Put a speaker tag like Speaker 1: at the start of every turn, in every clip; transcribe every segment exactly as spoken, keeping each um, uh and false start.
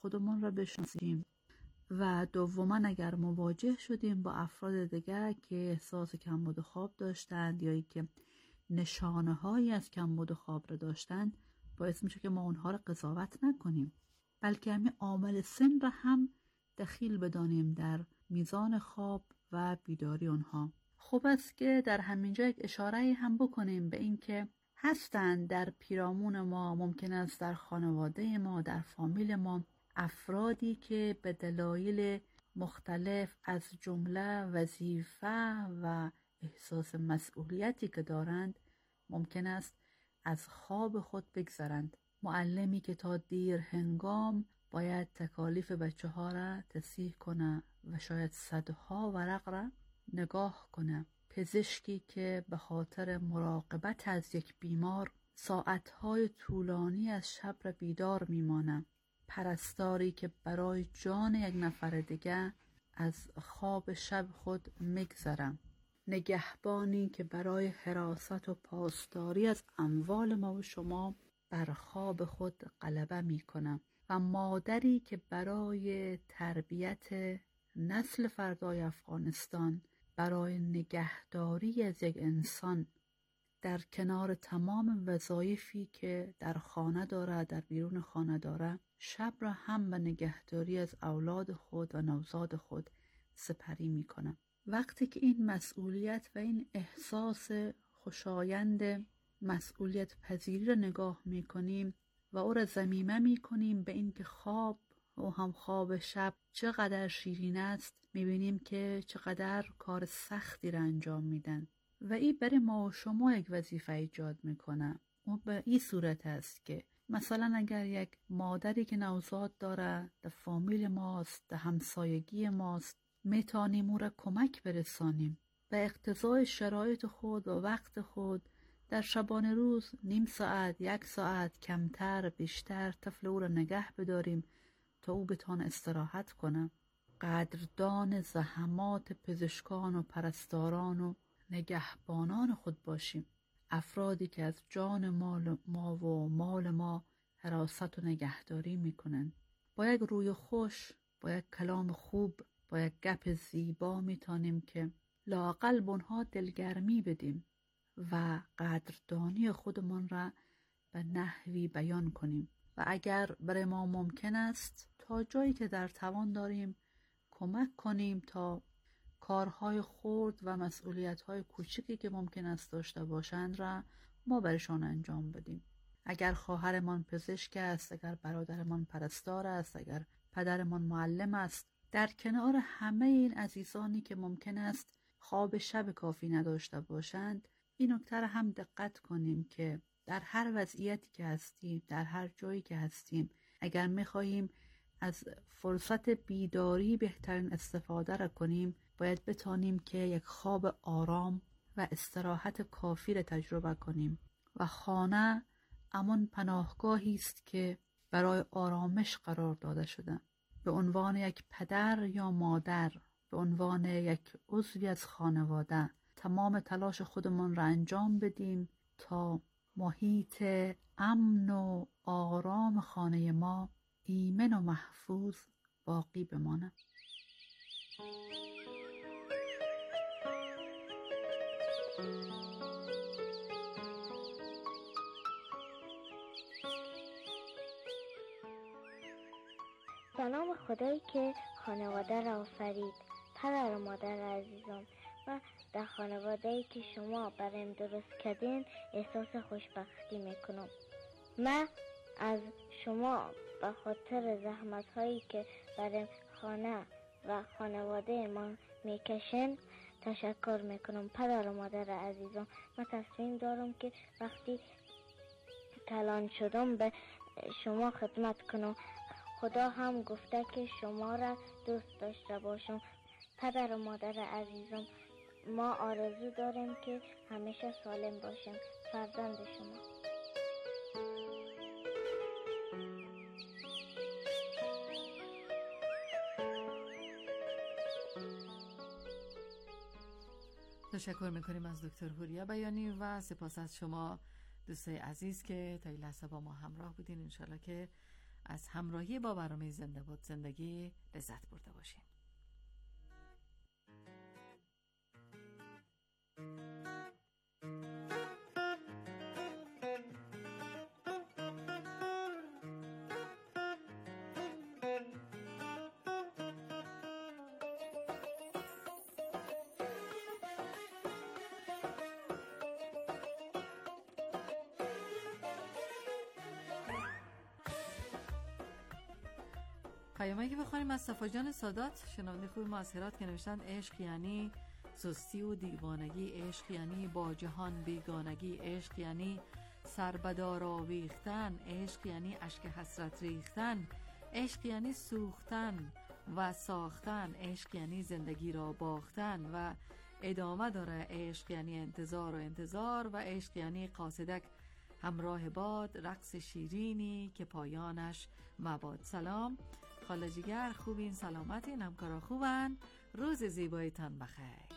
Speaker 1: خودمون را بشناسیم و دوما اگر مواجه شدیم با افراد دیگر که احساس کمبود خواب داشتند یا که نشانه هایی از کمبود خواب را داشتند، باعث میشه که ما اونها را قضاوت نکنیم، بلکه همین عامل سن را هم دخیل بدانیم در میزان خواب و بیداری اونها. خوب است که در همینجا یک اشاره هم بکنیم به این که هستند در پیرامون ما، ممکن است در خانواده ما، در فامیل ما، افرادی که به دلایل مختلف از جمله وظیفه و احساس مسئولیتی که دارند ممکن است از خواب خود بگذرند. معلمی که تا دیر هنگام باید تکالیف بچه ها را تصحیح کنه و شاید صدها ورق را نگاه کنه. پزشکی که به خاطر مراقبت از یک بیمار ساعتهای طولانی از شب را بیدار میمانه. پرستاری که برای جان یک نفر دیگه از خواب شب خود میگذره. نگهبانی که برای حراست و پاسداری از اموال ما و شما بر خواب خود غلبه میکنه. و مادری که برای تربیت نسل فردای افغانستان، برای نگهداری از یک انسان در کنار تمام وظایفی که در خانه داره، در بیرون خانه داره، شب را هم به نگهداری از اولاد خود و نوزاد خود سپری میکنه. وقتی که این مسئولیت و این احساس خوشایند مسئولیت پذیری را نگاه میکنیم و او را ضمیمه میکنیم به این که خواب و هم خواب شب چقدر شیرین است، میبینیم که چقدر کار سختی را انجام میدن و این برای ما و شما یک وظیفه ایجاد میکنه. اون به این صورت است که مثلا اگر یک مادری که نوزاد داره در فامیل ماست، در همسایگی ماست، میتونیم او را کمک برسانیم به اقتضای شرایط خود و وقت خود. در شبانه روز نیم ساعت، یک ساعت، کمتر بیشتر طفل او را نگه بداریم تا او بتونه استراحت کنه. قدردان زحمات پزشکان و پرستاران و نگهبانان خود باشیم. افرادی که از جان مال ما و مال ما حراست و نگهداری میکنن. با یک روی خوش، با یک کلام خوب، با یک گپ زیبا میتونیم که لااقل به اونها دلگرمی بدیم و قدردانی خودمان را به نحوی بیان کنیم و اگر برای ما ممکن است تا جایی که در توان داریم کمک کنیم تا کارهای خرد و مسئولیت‌های کوچکی که ممکن است داشته باشند را ما برشان انجام بدیم. اگر خواهرمان پزشک است، اگر برادرمان پرستار است، اگر پدرمان معلم است، در کنار همه این عزیزانی که ممکن است خواب شب کافی نداشته باشند، این نکته را هم دقت کنیم که در هر وضعیتی که هستیم، در هر جایی که هستیم، اگر می‌خواهیم از فرصت بیداری بهترین استفاده را کنیم، باید بتانیم که یک خواب آرام و استراحت کافی را تجربه کنیم و خانه امان پناهگاهی است که برای آرامش قرار داده شده. به عنوان یک پدر یا مادر، به عنوان یک عضوی از خانواده، تمام تلاش خودمان را انجام بدیم تا محیط امن و آرام خانه ما ایمن و محفوظ باقی بماند.
Speaker 2: به نام خدایی که خانواده را آفرید. پدر و مادر عزیزم، من در خانواده‌ای که شما برایم درست کردین احساس خوشبختی میکنم. من از شما به خاطر زحمت هایی که برای خانه و خانواده ما میکشن تشکر میکنم. پدر و مادر عزیزم، من تصمیم دارم که وقتی کلان شدم به شما خدمت کنم. خدا هم گفته که شما را دوست داشته باشم. پدر و مادر عزیزم، ما آرزو داریم که همیشه سالم باشیم. فرزند شما.
Speaker 3: تشکر میکنیم از دکتر حوریا بیانی و سپاس از شما دوستای عزیز که تا این لحظه با ما همراه بودین. انشالله که از همراهی با برنامه زنده باد زندگی لذت برده باشین. پیامایی که بخونیم از صفا جان سادات، شنونده خوب ما از هرات، که نوشتن عشق یعنی سستی و دیوانگی، عشق یعنی با جهان بیگانگی، عشق یعنی سربدار آویختن، عشق یعنی اشک حسرت ریختن، عشق یعنی سوختن و ساختن، عشق یعنی زندگی را باختن. و ادامه داره عشق یعنی انتظار و انتظار، و عشق یعنی قاصدک همراه باد، رقص شیرینی که پایانش مباد. سلام خاله جگر، خوبین؟ سلامتین؟ همکارا خوبن؟ روز زیبایتان بخیر.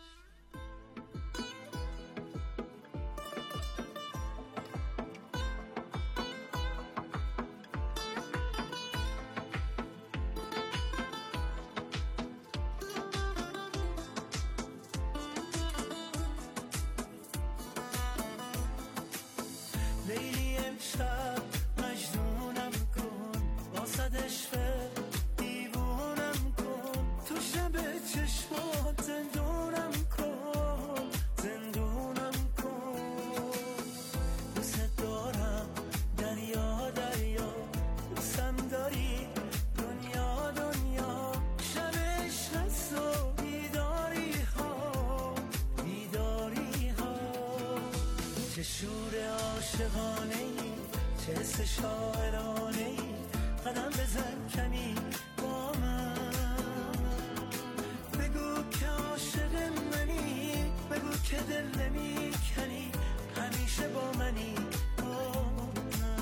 Speaker 4: لیلی امشب مجنونم کن، واسدش دیوونم کن، تو شب چشمات زندونم کن، زندونم کن. دوست دارم دریا دریا، دوستم داری دنیا دنیا، شبش هست و بیداری ها بیداری ها. چه شور عاشقانه ای، چه حس شاعرانه ای، قدم بزن کمی با من، بگو که عاشق منی، بگو که دل نمی کنی، همیشه با منی با من.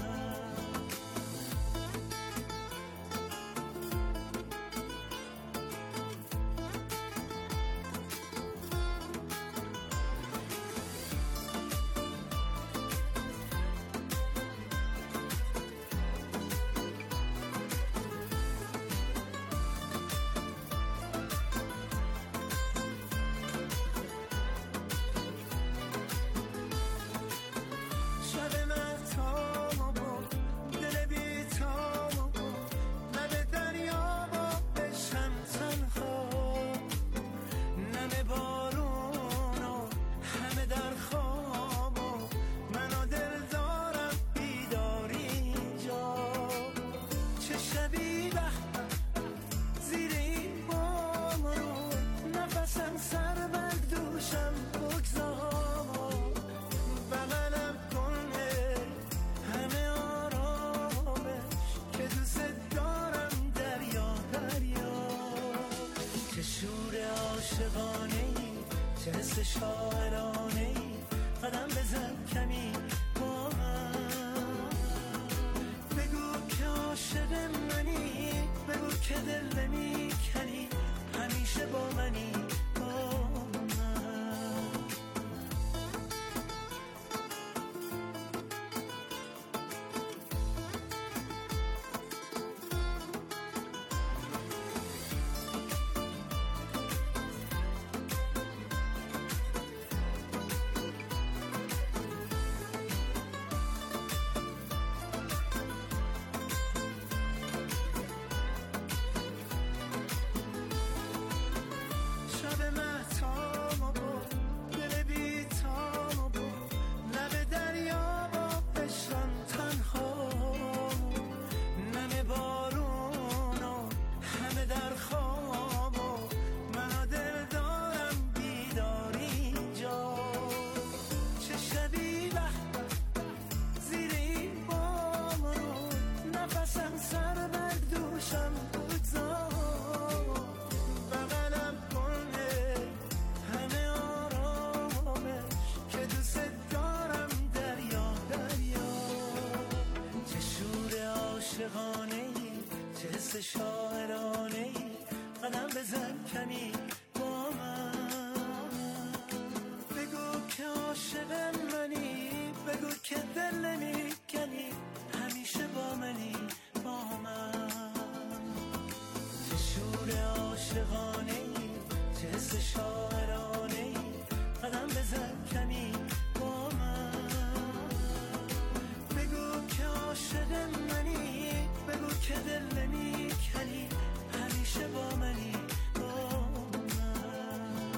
Speaker 4: شاعرانه ای، قدم بزن کمی با من، بگو که عاشق منی، بگو که دل نمی کنی، همیشه با منی با من. شاعرانه ای، قدم بزن کمی با من، بگو که عاشق منی، بگو که دل نمی کنی، همیشه با منی با من. عاشقانه ای، چه حس شاعرانه ای، قدم بزن کمی با من. بگو که عاشق منی، بگو که دل نمیکنی، همیشه با منی با من.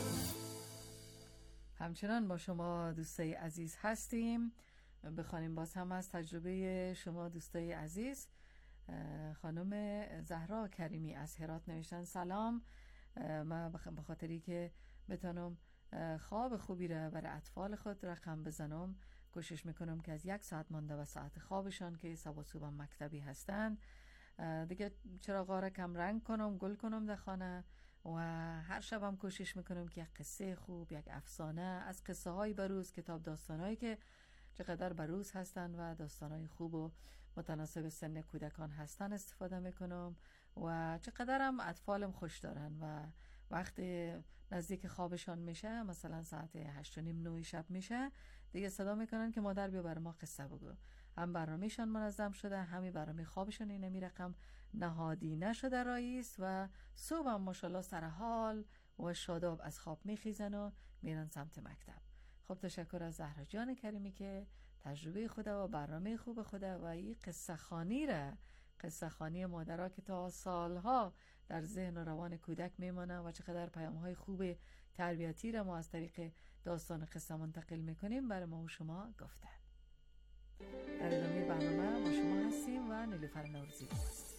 Speaker 3: همچنان با شما دوستای عزیز هستیم. بخوانیم باز هم از تجربه شما دوستای عزیز. خانم زهرا کریمی از هرات نوشتن سلام، من به خاطری که بتونم خواب خوبی را برای اطفال خود رقم بزنم کوشش میکنم که از یک ساعت مانده و ساعت خوابشان که صبح صبح مکتبی هستند دیگه چراغا را کم رنگ کنم، گل کنم در خانه و هر شبم کوشش میکنم که یک قصه خوب، یک افسانه از قصه های بروز، کتاب داستانهایی که چقدر بروز هستن و داستانهای خوب و متناسب سن کودکان هستن استفاده میکنم و چقدرم اطفالم خوش دارن و وقتی نزدیک خوابشان میشه، مثلا ساعت هشت و نیم نه شب میشه، دیگه صدا میکنن که مادر بیا برای ما قصه بگو. هم برنامه‌شان منظم شده، همین برنامه خوابشون این نمی رقم نهادی نشده رئیس و صبح هم ماشاءالله سر حال و شاداب از خواب میخیزن و میرن سمت مکتب. خب تشکر از زهرا جان کریمی که تجربه خدا و برنامه خوب خدا و این قصه خوانی را، قصه خوانی مادرها که تا سالها در ذهن و روان کودک میمانه و چقدر پیام های خوب تربیتی را ما از طریق داستان قصه منتقل میکنیم برای ما و شما گفتن. در ادامه برنامه ما شما هستیم و نیلوفر نوروزی هست.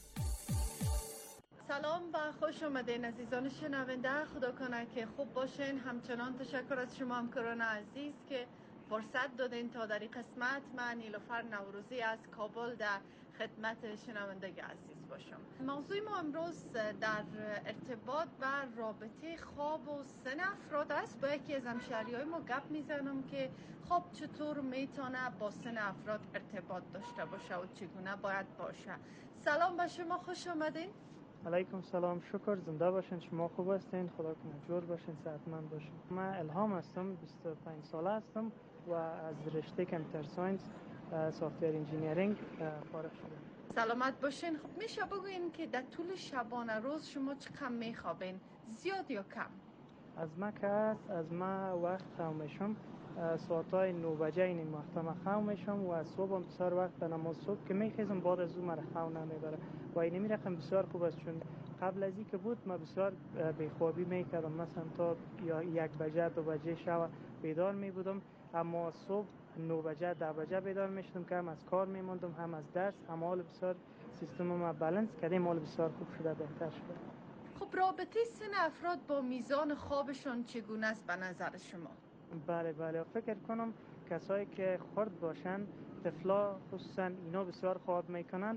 Speaker 5: سلام و خوش آمدین عزیزان شنونده. خدا کنه که خوب باشین. همچنان تشکر از شما همکاران عزیز که فرصت دادین تا در این قسمت من نیلوفر نوروزی از کابل در خدمت شنونده عزیز باشم. موضوع ما امروز در ارتباط و رابطه خواب و سن افراد است. با یکی از همشهریای ما گپ میزنم که خواب چطور میتونه با سن افراد ارتباط داشته باشه و چگونه باید باشه. سلام به شما، خوش آمدین.
Speaker 6: علیکم سلام، شکر، زنده باشین. شما خوب هستین؟ خدا کنه جور باشین، صحتمند باشین. من الهام هستم، بیست و پنج ساله هستم و از رشته کامپیوتر ساینس سافتور انجینیرینگ فارغ شدم.
Speaker 5: سلامت باشین. خب میشه بگوین که در طول شبانه روز شما چقدر میخوابین؟ زیاد یا کم؟
Speaker 6: از ما که هست، از ما وقت خواب میشم ساعتای نو بجه این وقتا ما خواب میشم و صبح هم بسیار وقت به نماز صبح که میخیزم بعد از اون مرا خواب نمیبره و این میرقم بسیار خوب است، چون قبل از این که بود ما بسیار بیخوابی میکردم، مثلا تا یا یک بجه دو بجه شب بیدار میبودم، اما صبح نو بجه ده بجه بیدار میشدم که هم از کار میموندم هم از درس، اما حال بسیار سیستم ما بالانس کردیم، حال بسیار خوب شده، بهتر شده.
Speaker 5: خب رابطه سن افراد با میزان خوابشون چگونه است به نظر شما؟
Speaker 6: بله بله فکر کنم کسایی که خرد باشن، طفلا خصوصا اینا بسیار خواب میکنن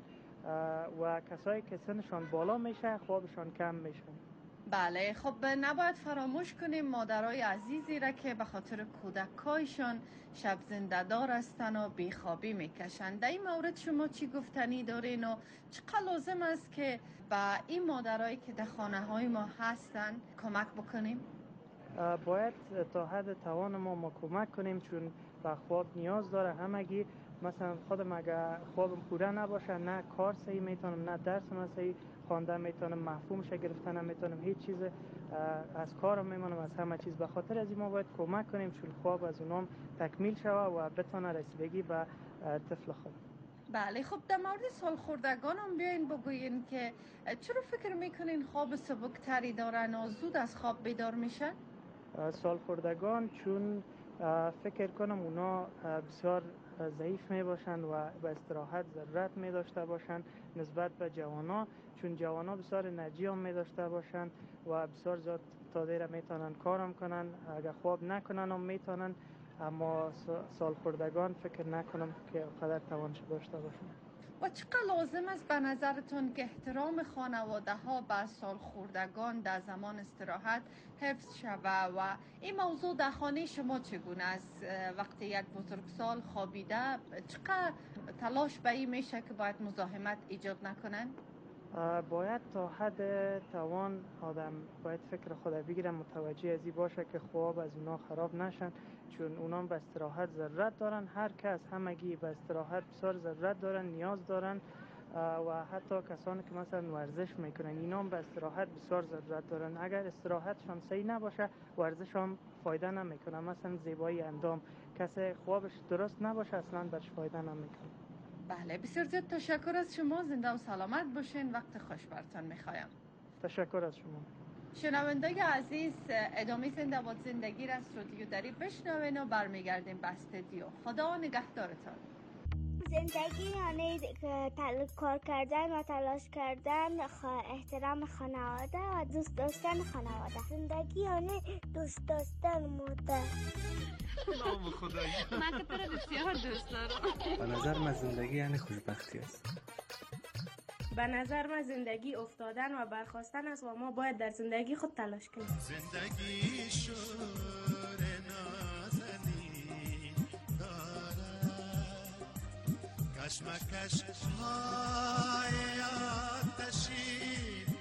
Speaker 6: و کسایی که سنشان بالا میشه خوابشان کم میشه.
Speaker 5: بله خب نباید فراموش کنیم مادرای عزیزی را که به خاطر کودکایشان شب زنده دار هستن و بیخوابی میکشن. در این مورد شما چی گفتنی دارین و چقدر لازم است که به این مادرایی که در خانه های ما هستن کمک بکنیم؟
Speaker 6: باید تا حد توان ما ما کمک کنیم، چون به خواب نیاز داره همگی. مثلا خودم اگه خوابم پوره نباشه، نه کار صحیح میتونم، نه درسم صحیح خوانده میتونم، مفهومش گرفته نمیتونم، هیچ چیز از کارم میمونم، از همه چیز. به خاطر از این ما باید کمک کنیم چون خواب از اونام تکمیل شوه و بتونه رسیدگی به طفل خود.
Speaker 5: بله خب در مورد سالخوردگان هم بیاین بگوین که چرا فکر میکنین خواب سبکتری دارن و زود از خواب بیدار میشن؟
Speaker 6: سالخوردگان چون فکر کنم اونا بسیار ضعیف می باشند و به استراحت ضرورت می داشته باشند نسبت به جوانا، چون جوانا بسیار انرژی هم می داشته باشند و بسیار زیاد تا دیره می تونن کارم کنن، اگر خواب نکنن هم می تونن، اما سالخوردگان فکر نکنم که قدر توانش داشته باشند.
Speaker 5: و چقدر لازم است به نظرتون که احترام خانواده ها به سالخوردگان در زمان استراحت حفظ شود و این موضوع در خانه شما چگونه است؟ وقتی یک بزرگسال خوابیده چقدر تلاش به این میشه که باید مزاحمت ایجاد نکنن؟
Speaker 6: باید تا حد توان آدم باید فکر خود بگیرم، متوجه ازی باشه که خواب از اونا خراب نشن، چون اونا به استراحت ضرورت دارن. هر کس همگی به استراحت بسیار ضرورت دارن، نیاز دارن و حتی کسانی که مثلا ورزش میکنن اینا هم به استراحت بسیار ضرورت دارن. اگر استراحتشان صحیح نباشه ورزش هم فایده نمیکنه. مثلا زیبایی اندام، کسی خوابش درست نباشه اصلا بهش فایده نمیکنه.
Speaker 5: بله بسیار زیاد تشکر از شما. زنده و سلامت باشین. وقت خوش برتان میخوایم.
Speaker 6: تشکر از شما.
Speaker 5: شنوندگان عزیز ادامه زنده باد زندگی را از رادیو دری بشنوین و برمیگردیم به استودیو. خدا نگهدارتان.
Speaker 2: زندگی یعنی کار کردن و تلاش کردن، احترام خانواده و دوست داشتن خانواده. زندگی یعنی دوست داشتن مادر.
Speaker 7: نام خدایی.
Speaker 3: من که تو رو بسیار دوست دارم.
Speaker 8: به نظر من زندگی یعنی خوشبختی است.
Speaker 9: به نظر من زندگی افتادن و برخاستن است و ما باید در زندگی خود تلاش کنیم.
Speaker 4: زندگی شور نازنی دارد، کشمکش های آتشی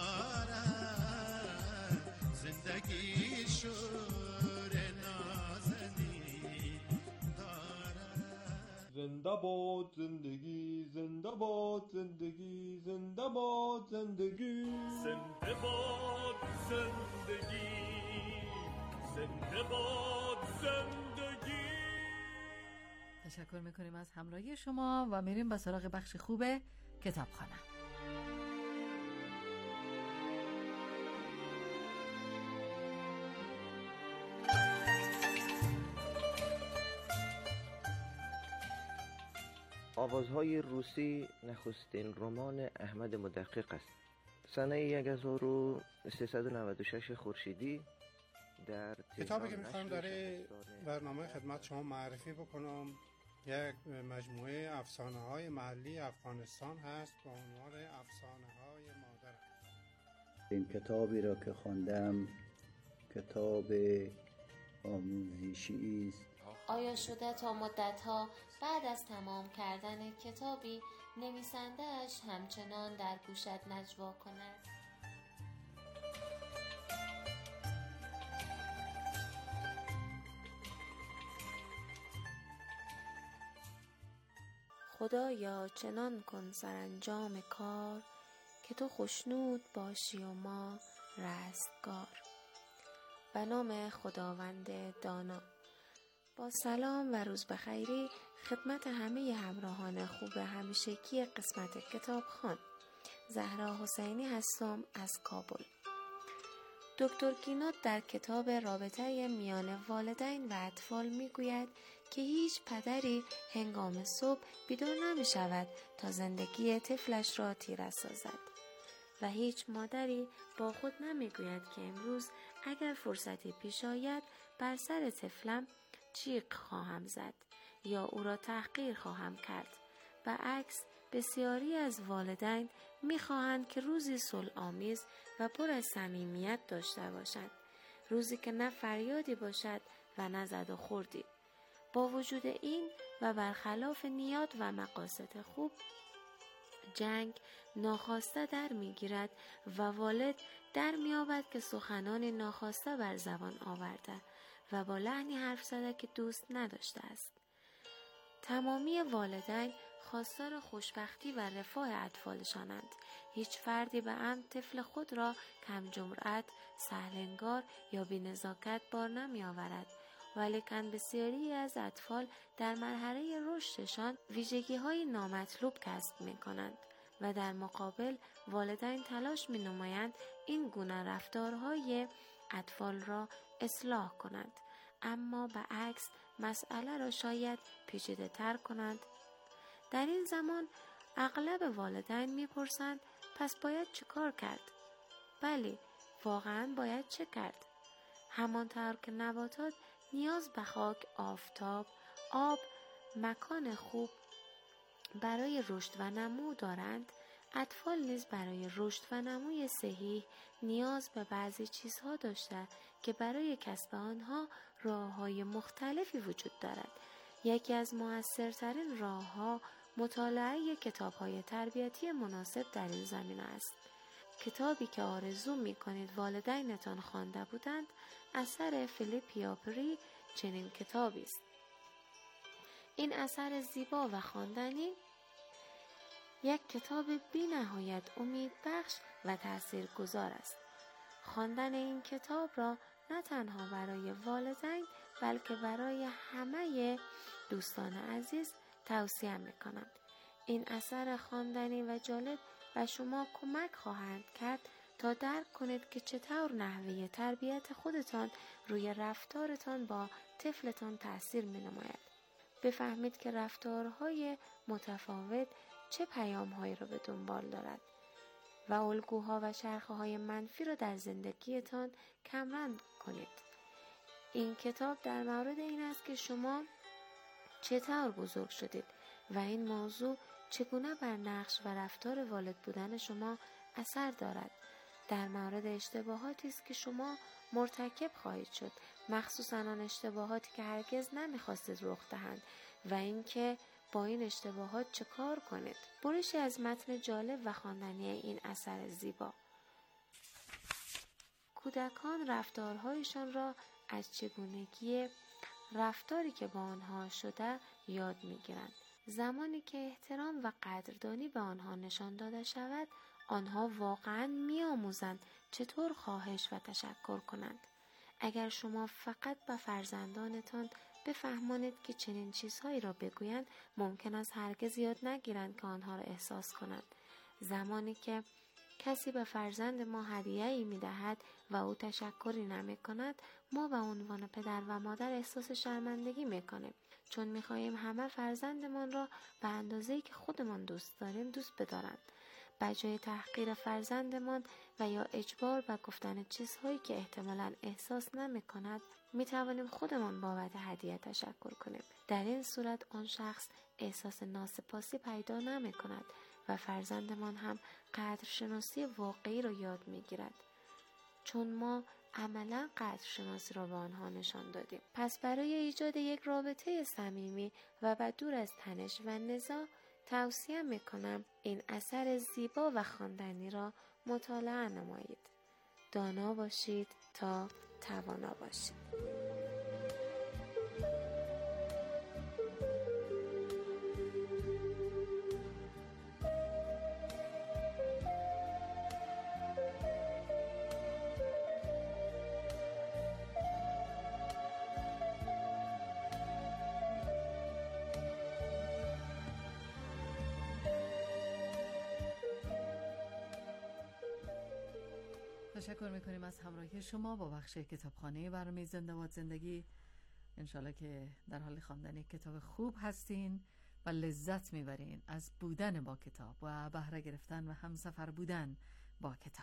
Speaker 4: دارد. زندگی شور نازنی دارد.
Speaker 7: زنده باد زندگی، زنده باد زندگی، زنده باد زندگی، زنده باد زندگی، زنده باد زندگی.
Speaker 3: تشکر میکنیم از همراهی شما و میریم به سراغ بخش خوب کتابخانه.
Speaker 10: آوازهای روسی نخستین رمان احمد مدقق است. سنه هزار و سیصد و نود و شش خورشیدی در
Speaker 11: کتابی که میخوایم در برنامه خدمت شما معرفی بکنم یک مجموعه افسانه های محلی افغانستان هست با عنوان افسانه های مادر.
Speaker 12: این کتابی را که خواندم کتاب آموزشی است.
Speaker 13: آیا شده تا مدتها بعد از تمام کردن کتابی نویسنده‌اش همچنان در گوشت نجوا کند؟ خدایا چنان کن سرانجام کار که تو خوشنود باشی و ما رستگار. به نام خداوند دانا. با سلام و روز بخیری خدمت همه همراهان خوب همیشگی قسمت کتابخوان. زهرا حسینی هستم از کابل. دکتر گینوت در کتاب رابطه میان والدین و اطفال میگوید که هیچ پدری هنگام صبح بیدار نمی شود تا زندگی طفلش را تیره سازد و هیچ مادری با خود نمی گوید که امروز اگر فرصتی پیش آید بر سر طفلم چیق خواهم زد یا او را تحقیر خواهم کرد. برعکس بسیاری از والدین می‌خواهند که روزی صلح آمیز و پر از صمیمیت داشته باشند، روزی که نه فریادی باشد و نه زد و خوردی. با وجود این و برخلاف نیات و مقاصد خوب، جنگ ناخواسته در می‌گیرد و والد در می‌یابد که سخنان ناخواسته بر زبان آورده و با لحنی حرف زده که دوست نداشته است. تمامی والدین خواستار خوشبختی و رفاه اطفالشانند. هیچ فردی به عمد طفل خود را کم جرأت، سهلنگار یا بی‌نزاکت بار نمی آورد. ولیکن بسیاری از اطفال در مرحله رشدشان ویژگی های نامطلوب کسب می کنند و در مقابل والدین تلاش می نمایند این گونه رفتارهای اطفال را اصلاح کنند، اما برعکس مسئله را شاید پیچیده تر کنند. در این زمان اغلب والدین میپرسند پس باید چه کار کرد؟ بله، واقعا باید چه کرد؟ همانطور که نباتات نیاز به خاک، آفتاب، آب، مکان خوب برای رشد و نمو دارند، اطفال نیز برای رشد و نموی صحیح نیاز به بعضی چیزها داشته که برای کسب آنها راه‌های مختلفی وجود دارد. یکی از مؤثرترین راه‌ها مطالعه کتاب‌های تربیتی مناسب در این زمینه است. کتابی که آرزو می‌کنید والدینتان خوانده بودند اثر فیلیپ یاپری چنین کتابی است. این اثر زیبا و خواندنی یک کتاب بی نهایت امید بخش و تأثیر گذار است. خواندن این کتاب را نه تنها برای والدین بلکه برای همه دوستان عزیز توصیه می‌کنم. این اثر خواندنی و جالب به شما کمک خواهند کرد تا درک کنید که چطور نحوه تربیت خودتان روی رفتارتان با طفلتان تأثیر می‌نماید. بفهمید که رفتارهای متفاوت چه پیام‌هایی را به دنبال دارد و الگوها و چرخه‌های منفی را در زندگیتان کمرنگ کنید. این کتاب در مورد این است که شما چطور بزرگ شدید و این موضوع چگونه بر نقش و رفتار والد بودن شما اثر دارد. در مورد اشتباهاتی است که شما مرتکب خواهید شد، مخصوصاً آن اشتباهاتی که هرگز نمی‌خواستید رخ دهند و اینکه با این اشتباهات چه کار کنید. برشی از متن جالب و خواندنی این اثر زیبا. کودکان رفتارهایشان را از چگونگی رفتاری که با آنها شده یاد می‌گیرند. زمانی که احترام و قدردانی به آنها نشان داده شود، آنها واقعاً می‌آموزند چطور خواهش و تشکر کنند. اگر شما فقط به فرزندانتان بفهمانید که چنین چیزهایی را بگویند، ممکن است هرگز یاد نگیرند که آنها را احساس کنند. زمانی که کسی به فرزند ما هدیه‌ای می‌دهد و او تشکری نمی‌کند، ما به عنوان پدر و مادر احساس شرمندگی می‌کنیم، چون می‌خواهیم همه فرزندمان را به اندازه‌ای که خودمان دوست داریم دوست بدارند. بجای تحقیر فرزندمان و یا اجبار به گفتن چیزهایی که احتمالاً احساس نمی‌کند، می‌توانیم خودمان بابت هدیه تشکر کنیم. در این صورت آن شخص احساس ناسپاسی پیدا نمی‌کند و فرزندمان هم قدرشناسی واقعی را یاد می‌گیرد، چون ما عملاً قدرشناسی را به آنها نشان دادیم. پس برای ایجاد یک رابطه صمیمی و به دور از تنش و نزاع، توصیه میکنم این اثر زیبا و خواندنی را مطالعه نمایید. دانا باشید تا توانا باشید.
Speaker 3: تشکر میکنیم از همراهی شما با بخش کتابخانه برنامه زنده باد زندگی. انشالله که در حال خواندن کتاب خوب هستین و لذت میبرین از بودن با کتاب و بهره گرفتن و همسفر بودن با کتاب.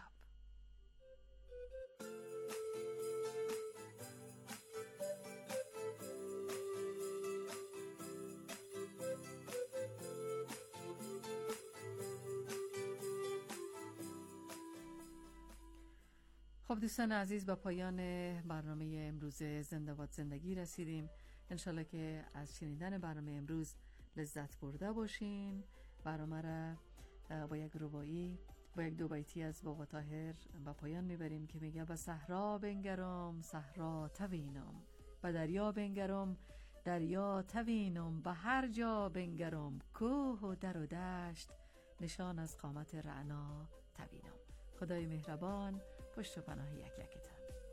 Speaker 3: خب دوستان عزیز، به پایان برنامه امروز زنده باد زندگی رسیدیم. انشالله که از شنیدن برنامه امروز لذت برده باشین. برنامه را با یک ربایی با یک دو بیتی از بابا طاهر به پایان میبریم که میگه: به صحرا بنگرم صحرا توینم، به دریا بنگرم دریا توینم، به هر جا بنگرم کوه و در و دشت، نشان از قامت رعنا توینم. خدای مهربان پشت و پناه یک یکتان.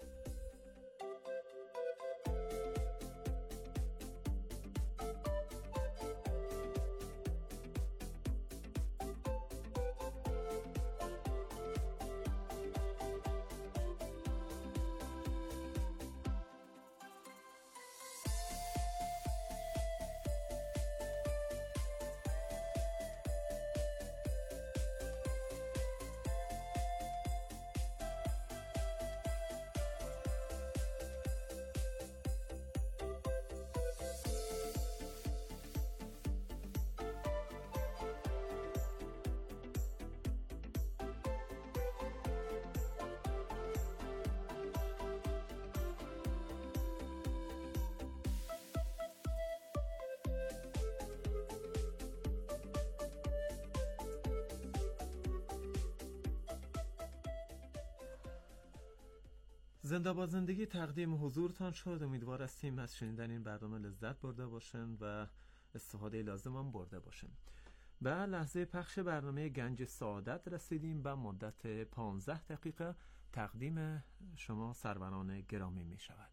Speaker 14: زنده باد زندگی تقدیم حضورتان شد. امیدوار هستیم از شنیدن این برنامه لذت برده باشین و استفاده لازم هم برده باشین. به لحظه پخش برنامه گنج سعادت رسیدیم. به مدت پانزده دقیقه تقدیم شما سروران گرامی می شود.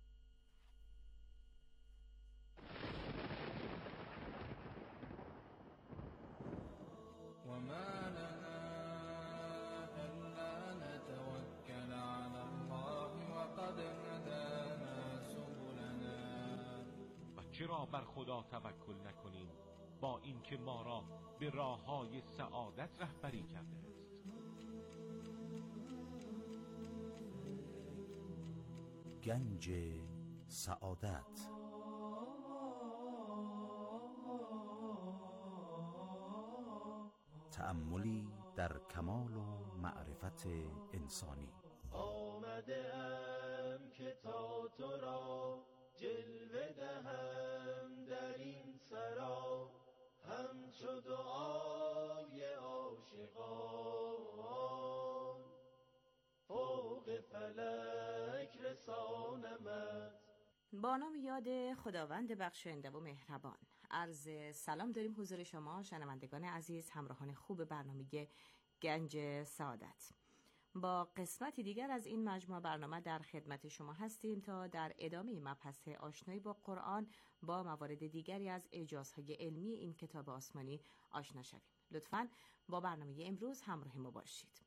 Speaker 15: چرا بر خدا توکل نکنیم با اینکه ما را به راه‌های سعادت رهبری کرده است؟
Speaker 16: گنج سعادت. تأملی در کمال و معرفت انسانی.
Speaker 4: آمده ام که تا تو را جلوه دهم در این سرا، همچو دعای عاشقان فوق فلک رسانمت.
Speaker 17: با نام یاد خداوند بخشنده و مهربان. عرض سلام داریم حضور شما شنوندگان عزیز، همراهان خوب برنامه گنج سعادت. با قسمتی دیگر از این مجموعه برنامه در خدمت شما هستیم تا در ادامه مبحث آشنایی با قرآن با موارد دیگری از اعجازهای علمی این کتاب آسمانی آشنا شویم. لطفاً با برنامه امروز همراه ما باشید.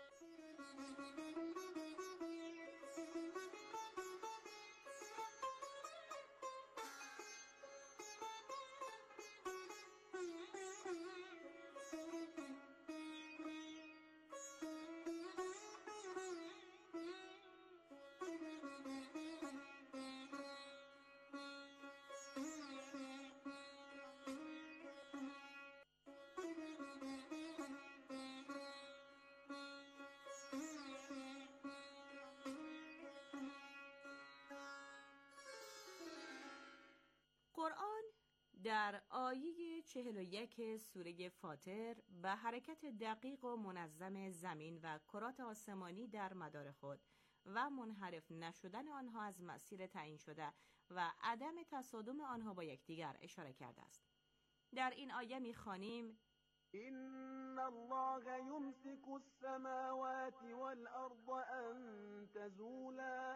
Speaker 17: قرآن در آیه چهل و یک سوره فاطر به حرکت دقیق و منظم زمین و کرات آسمانی در مدار خود و منحرف نشدن آنها از مسیر تعیین شده و عدم تصادم آنها با یکدیگر اشاره کرده است. در این آیه می‌خوانیم:
Speaker 18: إن الله يمسك السماوات والأرض أن تزولا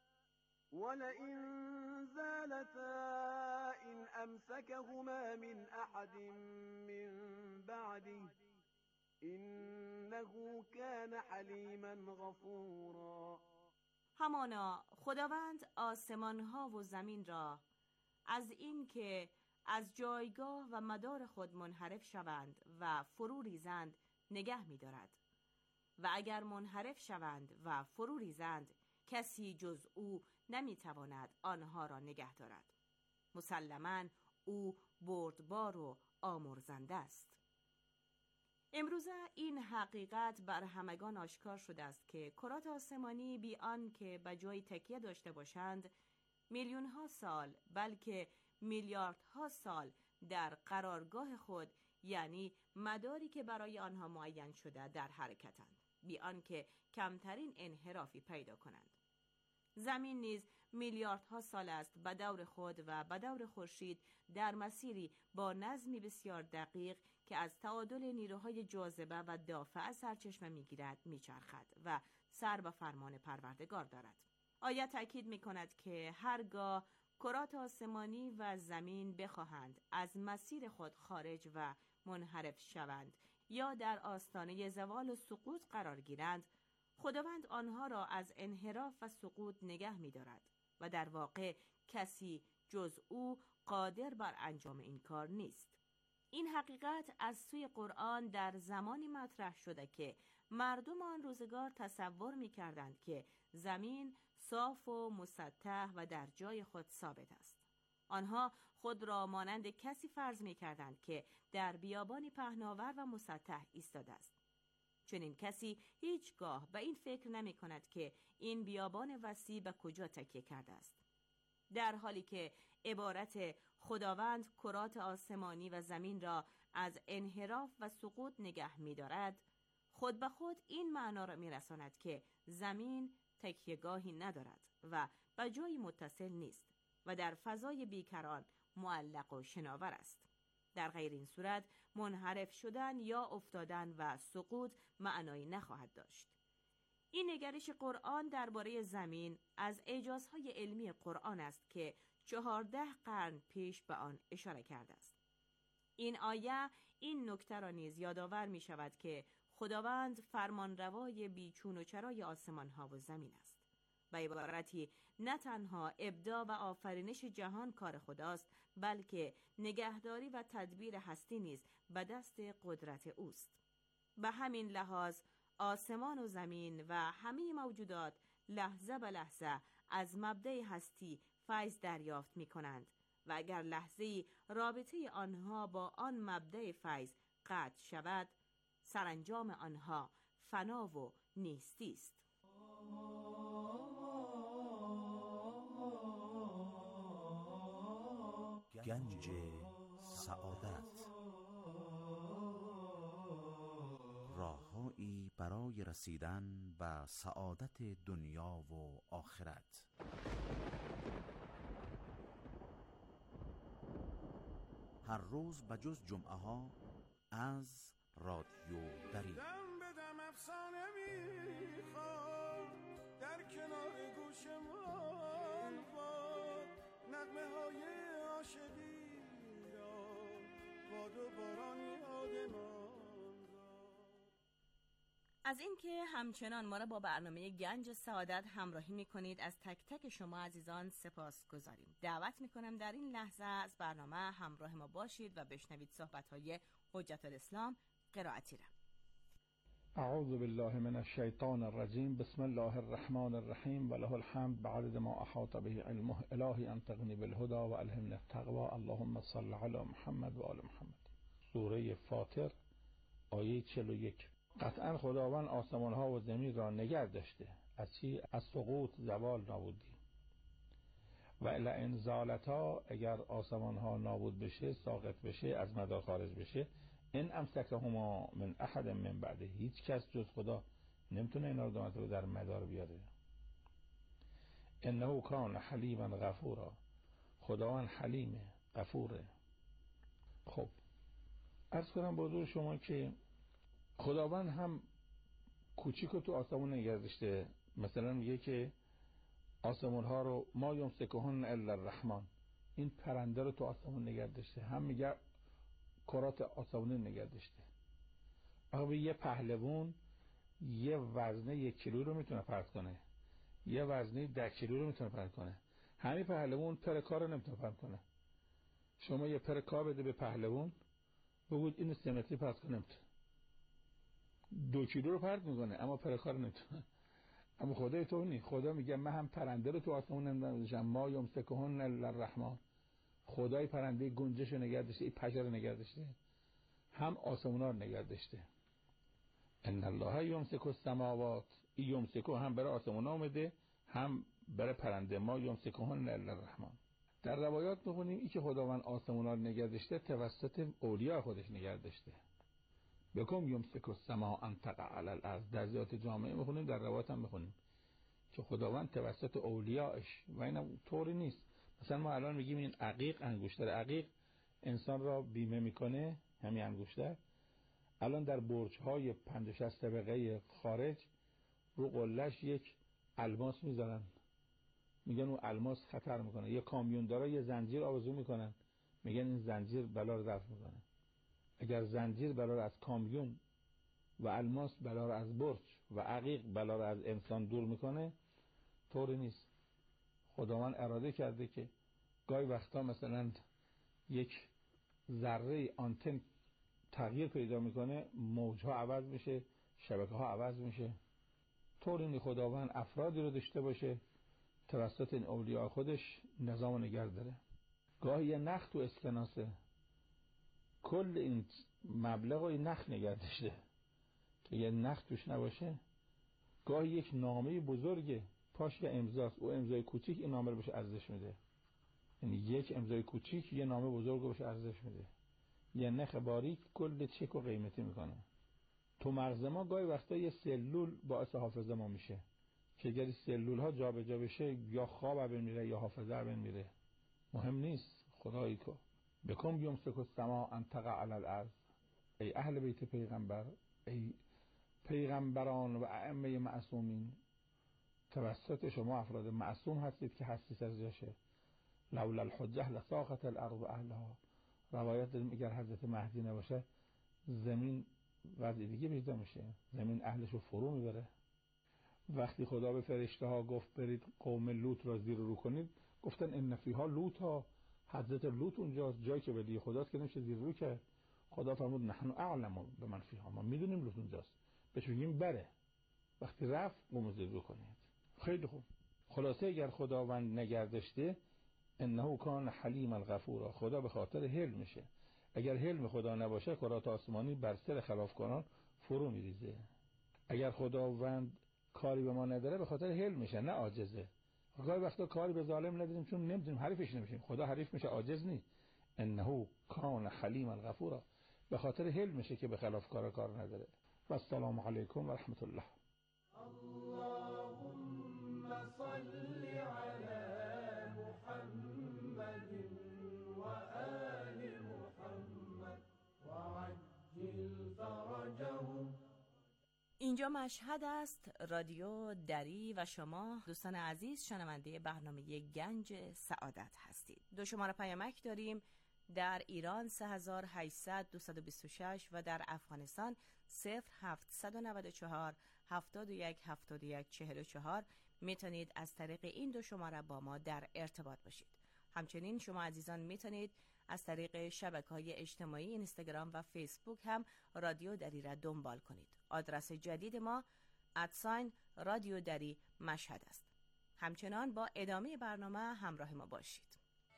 Speaker 18: ولئن زالتا إن أمسكهما من أحد من بعده إنه كان حليما غفورا.
Speaker 17: همانا خداوند آسمانها و زمین را از این که از جایگاه و مدار خود منحرف شوند و فرو ریزند نگه می دارد و اگر منحرف شوند و فرو ریزند کسی جز او نمی تواند آنها را نگه دارد. مسلماً او بردبار و آمرزنده است. امروزه این حقیقت بر همگان آشکار شده است که کرات آسمانی بی آن که به جای تکیه داشته باشند میلیون ها سال بلکه میلیاردها سال در قرارگاه خود، یعنی مداری که برای آنها معین شده، در حرکتند بی آن که کمترین انحرافی پیدا کنند. زمین نیز میلیاردها سال است به دور خود و به دور خورشید در مسیری با نظمی بسیار دقیق که از تعادل نیروهای جاذبه و دافعه سرچشمه میگیرد میچرخد و سر به فرمان پروردگار دارد. آیه تأکید میکند که هرگاه کرات آسمانی و زمین بخواهند از مسیر خود خارج و منحرف شوند یا در آستانه زوال و سقوط قرار گیرند، خداوند آنها را از انحراف و سقوط نگه می دارد و در واقع کسی جز او قادر بر انجام این کار نیست. این حقیقت از سوی قرآن در زمانی مطرح شده که مردم آن روزگار تصور می کردند که زمین صاف و مسطح و در جای خود ثابت است. آنها خود را مانند کسی فرض می کردند که در بیابانی پهناور و مسطح ایستاده است. چنین کسی هیچگاه به این فکر نمی کند که این بیابان وسیع به کجا تکیه کرده است. در حالی که عبارت خداوند کرات آسمانی و زمین را از انحراف و سقوط نگه می دارد، خود به خود این معنا را می رساند که زمین تکیهگاهی ندارد و به جایی متصل نیست و در فضای بیکران معلق و شناور است. در غیر این صورت منحرف شدن یا افتادن و سقوط معنایی نخواهد داشت. این نگرش قرآن درباره زمین از اعجازهای علمی قرآن است که چهارده قرن پیش به آن اشاره کرده است. این آیه این نکته را نیز یادآور می شود که خداوند فرمانروای بیچون و چرای آسمان ها و زمین است و عبارتی نه تنها ابداع و آفرینش جهان کار خداست، بلکه نگهداری و تدبیر هستی نیز به دست قدرت اوست. به همین لحاظ آسمان و زمین و همه موجودات لحظه به لحظه از مبدأ هستی فیض دریافت می کنند و اگر لحظه‌ای رابطه آنها با آن مبدأ فیض قطع شود، سرانجام آنها فنا و نیستی است.
Speaker 16: گنج سعادت، راههایی برای رسیدن به سعادت دنیا و آخرت. هر روز بجز جمعه ها از رادیو دری
Speaker 18: دم به دم افسانه میخواد در کنار گوشمان باد، نغمه های عاشقی را باد و باران یادمان.
Speaker 17: از اینکه همچنان ما را با برنامه گنج سعادت همراهی می‌کنید از تک تک شما عزیزان سپاس گذاریم. دعوت می‌کنم در این لحظه از برنامه همراه ما باشید و بشنوید صحبت‌های حجت الاسلام قرائتی را.
Speaker 19: اعوذ بالله من الشیطان الرجیم. بسم الله الرحمن الرحیم و له الحمد بعدد ما احاط به علمه. الهی انطقنی بالهدى و الهمنی التقوى. اللهم صل علی محمد و آل محمد. سوره فاطر آیه چهل و یک. قطعا خداوند آسمان ها و زمین را نگه داشته. از چی؟ از سقوط، زوال، نابودی. و الا ان زالتا، اگر آسمان ها نابود بشه، ساقط بشه، از مدار خارج بشه، این امسکهما من احد من بعده، هیچ کس جز خدا نمیتونه اینا رو در مدار بیاره. انه کان حلیما غفورا، خداوند حلیمه، غفوره. خب عرض کنم با حضور شما که خداوند هم کوچیک رو تو آسمون نگه داشته. مثلا میگه که آسمون ها رو ما یمسکهن الا الرحمن، این پرنده رو تو آسمون نگه داشته. هم میگه کرات آسمونی نگه داشته. آقا یه پهلوان یه وزنه یک کیلو رو میتونه پرت کنه، یه وزنه ده کیلو رو میتونه پرت کنه. همین پهلوان پرکار رو نمیتونه پرت کنه. شما یه پرکار بده به پهلوان بگوید اینو سه متری پرت کنه، نمیتونه. دو کیلو رو پرت میکنه اما پرکار نمیتونه. اما خدای تو نی، خدا میگه من هم پرنده رو تو آسمون نمیدونم، ما یمسکهن الا الرحمن، خدای پرنده گنجش رو نگه داشته، این پشه رو نگه داشته، هم آسمونا رو نگه داشته. ان الله یمسک السماوات، این یمسکو هم برای آسمونا اومده هم برای پرنده. ما یمسکهن الا الرحمن. در روایات میخونیم این که خداوند آسمونا رو نگه داشته توسط اولیاء خودش نگه داشته. بکم یمسک السما ان تقع علی الارض. در ذات جامعه میخونیم، در روایات هم میخونیم که خداوند توسط اولیاءش، و این طوری نیست. مثلا ما الان میگیم این عقیق، انگشتر عقیق انسان را بیمه میکنه، همین انگشتر. الان در برج‌های پنجاه شصت طبقه خارج رو قله‌اش یک الماس میذارن، میگن اون الماس خطر میکنه. یه کامیوندارا یه زنجیر آویزون میکنن، میگن این زنجیر بلا رو دفع میکنه. اگر زنجیر بلا رو از کامیون و الماس بلا رو از برج و عقیق بلا رو از انسان دور میکنه، طوری نیست. خداوند اراده کرده که گاهی وقتا مثلا یک ذره آنتن تغییر پیدا میکنه، موجها عوض میشه، شبکه ها عوض میشه. طوری نیست خداوند افرادی رو داشته باشه توسط این اولیاء خودش نظام نگه داره. گاهی یه نخ تو اسکناسه، کل این مبلغ رو یه نخ نگه داشته که یه نخ توش نباشه. گاهی یک نامه بزرگه پاش یه امضاست، او امضای کوچیک این نامه رو بهش ارزش میده. یعنی یک امضای کوچیک یه نامه بزرگ رو بهش ارزش میده. یه نخ باریک کل چک و قیمتی میکنه. تو مغز ما گاهی وقتا یه سلول باعث حافظه ما میشه که اگر سلول ها جا به جا بشه یا خواب بین میره یا حافظه بین میره. مهم نیست، خدایی که بکن بیمسک السما ان تقع علی الارض. ای اهل بیت پیغمبر، ای پیغمبران و ائمه معصومین، توسط شما افراد معصوم هستید که حسیس از جاشه. لولا الحجه لساقط الارض اهلها. روایت داریم اگر حضرت مهدی نباشه زمین وضع دیگه پیدا میشه، زمین اهلش رو فرو میبره. وقتی خدا به فرشته ها گفت برید قوم لوط را زیر رو کنید، گفتن ان فیها لوط ها، حضرت لوط اونجاست، جایی که ولی خداست که نمیشه زیر رو کرد. خدا فرمود نحن اعلم بمن فیها، ما میدونیم لوط اونجاست، بهش میگیم بره. وقتی رفت قوم زیر رو کنید. خیلی خوب. خلاصه اگر خداوند نگردشته انه کان حلیم الغفور، خدا به خاطر حلم میشه. اگر حلم خدا نباشه کرات آسمانی بر سر خلافکاران فرو میریزه. اگر خداوند کاری به ما نداره به خاطر حلم میشه، نه عاجزه. گاهی وقتا کاری به ظالم نداریم چون نمیدونیم حریفش نمیشیم. خدا حریف میشه، عاجز نیست. انه کان حلیم الغفور، به خاطر حلم میشه که به خلافکارا کار نداره. و السلام علیکم و رحمت الله.
Speaker 4: اللهم صل علی محمد و آل محمد و عجل فرجهم.
Speaker 17: اینجا مشهد است، رادیو دری و شما دوستان عزیز شنونده برنامه گنج سعادت هستید. دو شماره پیامک داریم. در ایران سه هزار و هشتصد دویست و بیست و شش و در افغانستان صفر هفتصد و نود و چهار هفتاد و یک هفتاد و یک چهل و چهار میتونید از طریق این دو شماره با ما در ارتباط باشید. همچنین شما عزیزان میتونید از طریق شبکه‌های اجتماعی اینستاگرام و فیسبوک هم رادیو دری را دنبال کنید. آدرس جدید ما ادساین رادیو دری مشهد است. همچنان با ادامه برنامه همراه ما باشید.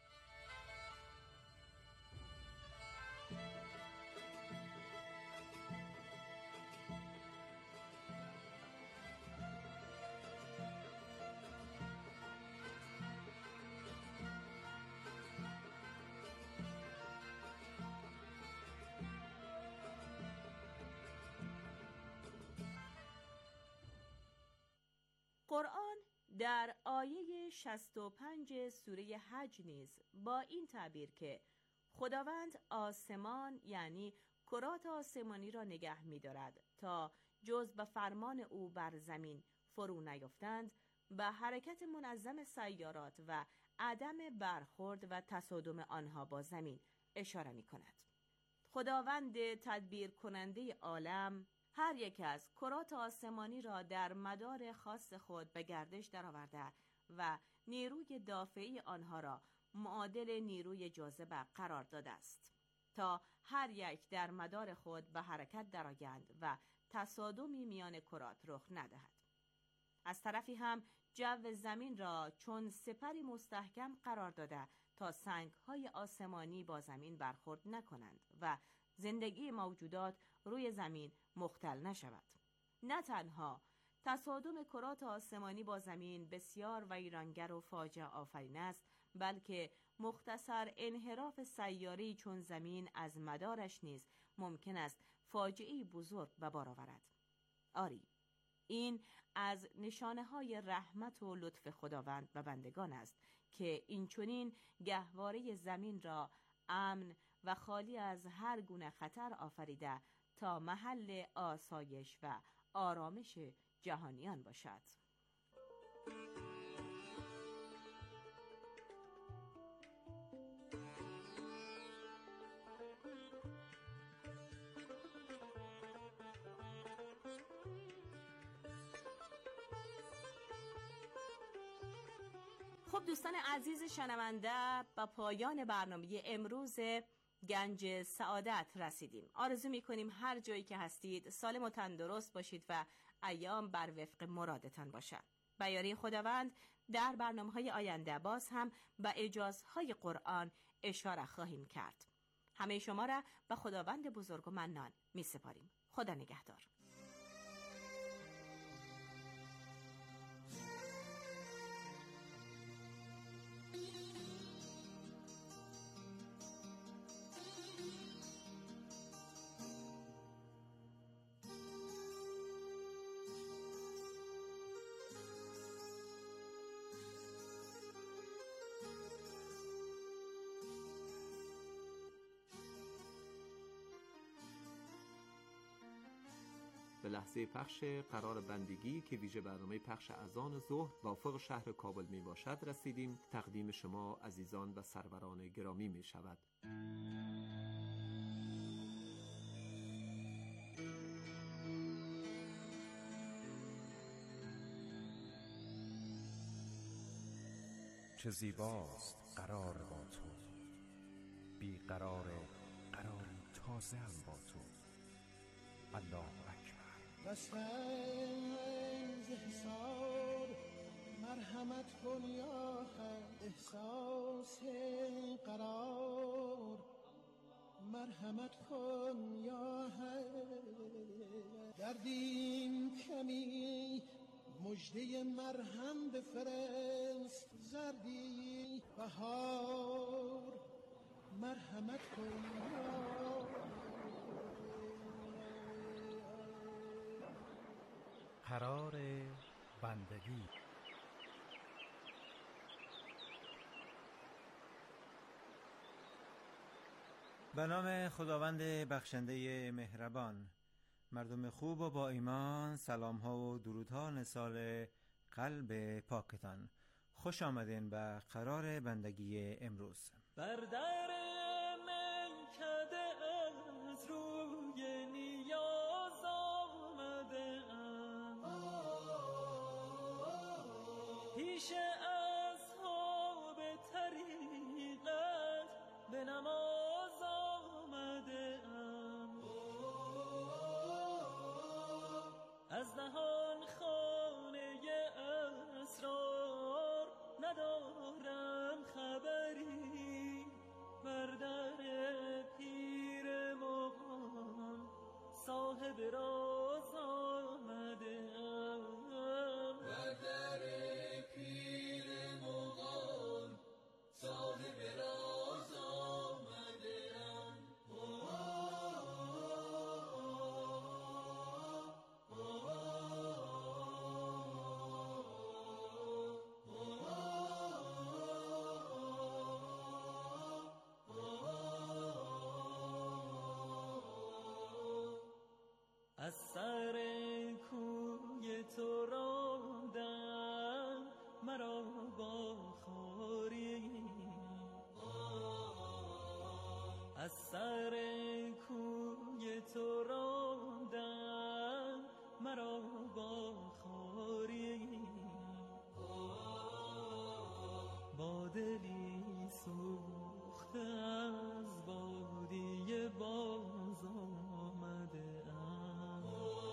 Speaker 17: قرآن در آیه شصت و پنج سوره حج نیز با این تعبیر که خداوند آسمان یعنی کرات آسمانی را نگه می دارد تا جز به فرمان او بر زمین فرو نیفتند، به حرکت منظم سیارات و عدم برخورد و تصادم آنها با زمین اشاره می کند. خداوند تدبیر کننده عالم هر یک از کرات آسمانی را در مدار خاص خود به گردش درآورده و نیروی دافعی آنها را معادل نیروی جاذبه قرار داده است تا هر یک در مدار خود به حرکت درآیند و تصادمی میان کرات رخ ندهد. از طرفی هم جو زمین را چون سپری مستحکم قرار داده تا سنگ‌های آسمانی با زمین برخورد نکنند و زندگی موجودات روی زمین مختل نشود. نه تنها تصادم کرات آسمانی با زمین بسیار ویرانگر و فاجعه آفرین است، بلکه مختصر انحراف سیاره‌ای چون زمین از مدارش نیز ممکن است فاجعه‌ای بزرگ به بار آورد. آری، این از نشانه‌های رحمت و لطف خداوند و بندگان است که اینچنین گهواره زمین را امن و خالی از هر گونه خطر آفریده تا محل آسایش و آرامش جهانیان باشد. خب دوستان عزیز شنونده، با پایان برنامه امروز گنج سعادت رسیدیم. آرزو میکنیم هر جایی که هستید سالم و تندرست باشید و ایام بر وفق مرادتان باشد. به یاری خداوند در برنامه‌های آینده باز هم به اعجازهای قرآن اشاره خواهیم کرد. همه شما را به خداوند بزرگ و منان می سپاریم. خدا نگهدار.
Speaker 14: لحظه پخش قرار بندگی که ویژه برنامه پخش اذان ظهر وافق شهر کابل می باشد رسیدیم. تقدیم شما عزیزان و سروران گرامی می شود.
Speaker 16: چه زیباست قرار با تو، بی قرار قراری تازه هم با تو. الله اکبر.
Speaker 18: قسم ز حساب مرحمت کن یا حق، احساس قرار مرحمت کن یا حق. دردیم کمی مجده مرهم بفرست، زردی بهار مرحمت کن یا
Speaker 16: قرار بندگی.
Speaker 20: به نام خداوند بخشنده مهربان. مردم خوب و با ایمان، سلام ها و درودها نسال قلب پاکتان. خوش آمدین به قرار بندگی امروز.
Speaker 4: بر در میکده از روی نیاز آمده ام، پیش اصحاب طریقت به نماز آمده ام. از نهان خانه اسرار ندارم خبری، بر در پیر مغان صاحب راز آمده ام. بر در پیر مغان صاحب راز آمده ام. از سر کوی تو راندم مرا با خواری، از سر کوی تو راندم مرا با خواری. با دلی سوخته از بادیه باز آمده ام.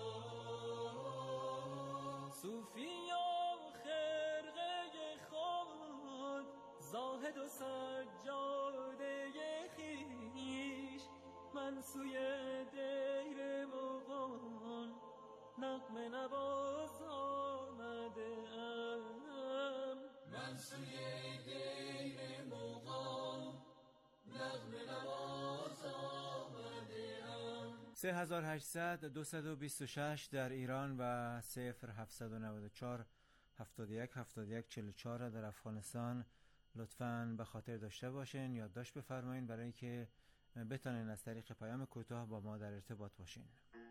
Speaker 4: صوفیا خرقه خود، زاهد و سجاده خویش، من سوی دیر مغان نغمه نواز آمده ام. من سوی دیر مغان نغمه نواز آمده ام.
Speaker 20: سه هزار و هشتصد دویست و بیست و شش در ایران و صفر هفتصد و نود و چهار هفتاد و یک هفتاد و یک چهل و چهار در افغانستان لطفاً به خاطر داشته باشین، یادداشت بفرمایین برای اینکه بتونین از طریق پیام کوتاه با ما در ارتباط باشین.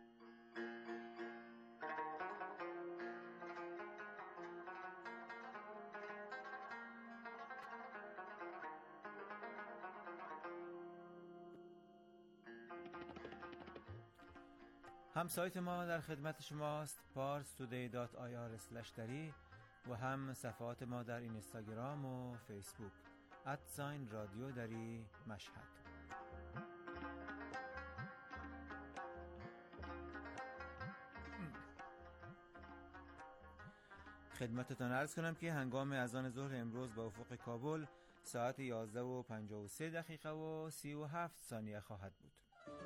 Speaker 20: هم سایت ما در خدمت شماست پارس تودی دات آی آر اسلش دری و هم صفحات ما در اینستاگرام و فیسبوک ادساین رادیو دری مشهد. خدمتتان عرض کنم که هنگام اذان ظهر امروز به افق کابل ساعت یازده و پنجاه و سه دقیقه و سی و هفت ثانیه خواهد بود.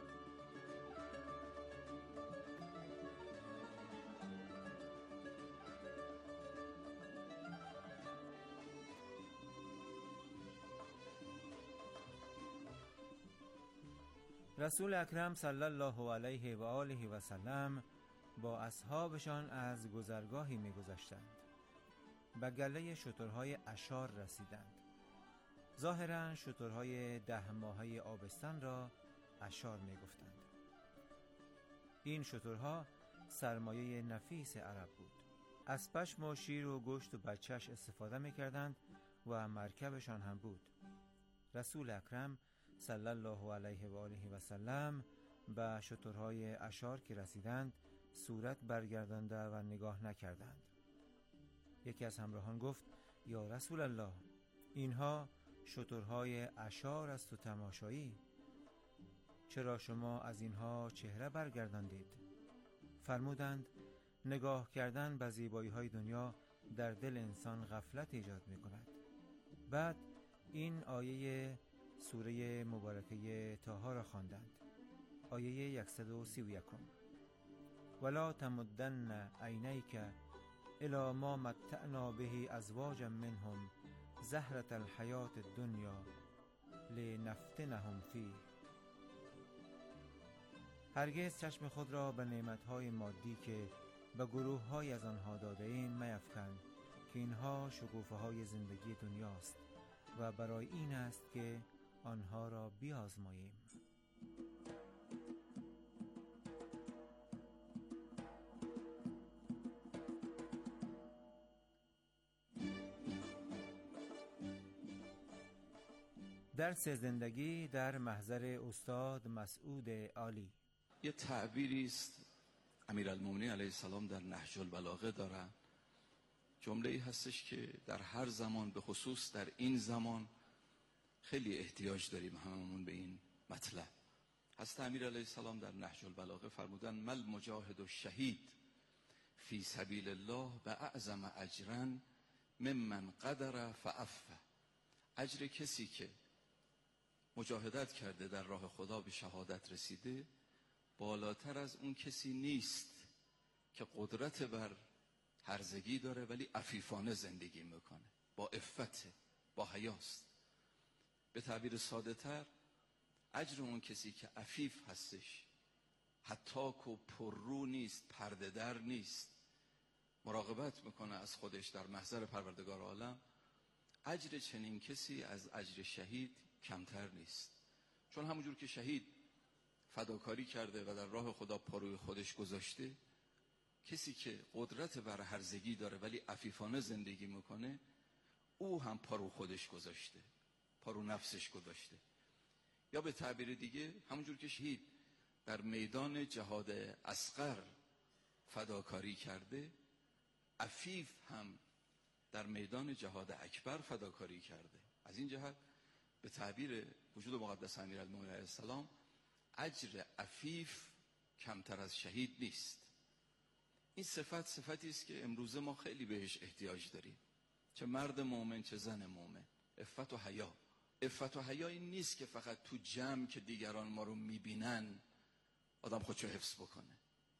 Speaker 20: رسول اکرم صلی الله علیه و آله و سلم با اصحابشان از گذرگاهی می گذشتند. به گله شترهای اشار رسیدند. ظاهراً شترهای ده ماهه آبستن را اشار می گفتند. این شترها سرمایه نفیس عرب بود. از پشم و شیر و گوشت و بچهش استفاده می‌کردند و مرکبشان هم بود. رسول اکرم صلی الله علیه و آله و سلم به شترهای اشار که رسیدند صورت برگردانده و نگاه نکردند. یکی از همراهان گفت: یا رسول الله، اینها شترهای اشار است و تماشایی، چرا شما از اینها چهره برگرداندید؟ فرمودند: نگاه کردن به زیبایی‌های دنیا در دل انسان غفلت ایجاد می‌کند. بعد این آیه سوره مبارکه طه را خواندند. آیه صد و سی و یک: ولا تمدن عینیک الی ما متعنا به ازواجا منهم زهرة الحیات الدنیا لنفتنهم فیه. هرگز چشم خود را به نعمتهای مادی که به گروه‌های از آنها داده ایم میفکن که اینها شکوفه های زندگی دنیاست و برای این است که آنها را بیازماییم. درس زندگی در محضر استاد مسعود عالی.
Speaker 21: یه تعبیری است امیرالمومنین علیه السلام در نهج البلاغه دارن. جمله‌ای هستش که در هر زمان، به خصوص در این زمان، خیلی احتیاج داریم هممون به این مطلب. حضرت امیر علیه السلام در نهج البلاغه فرمودن: مل مجاهد و شهید فی سبیل الله به اعظم اجرا ممن قدر فعفه. اجر کسی که مجاهدت کرده در راه خدا به شهادت رسیده بالاتر از اون کسی نیست که قدرت بر هرزگی داره ولی عفیفانه زندگی میکنه، با عفت، با حیاست. به تعبیر ساده تر، اجر اون کسی که عفیف هستش، حتاک و پررو نیست، پرده در نیست، مراقبت میکنه از خودش در محضر پروردگار عالم، اجر چنین کسی از اجر شهید کمتر نیست. چون همونجور که شهید فداکاری کرده و در راه خدا پاروی خودش گذاشته، کسی که قدرت بر هرزگی داره ولی عفیفانه زندگی میکنه، او هم پارو خودش گذاشته، پارو نفسش گذاشته. یا به تعبیر دیگه، همونجور که شهید در میدان جهاد اصغر فداکاری کرده، عفیف هم در میدان جهاد اکبر فداکاری کرده. از این جهت به تعبیر وجود مقدس امیرالمومنین علیه السلام، اجر عفیف کمتر از شهید نیست. این صفت صفتی است که امروزه ما خیلی بهش احتیاج داریم، چه مرد مؤمن چه زن مؤمن. عفت و حیا. عفت و حیا این نیست که فقط تو جمع که دیگران ما رو میبینن آدم خودشو حفظ بکنه.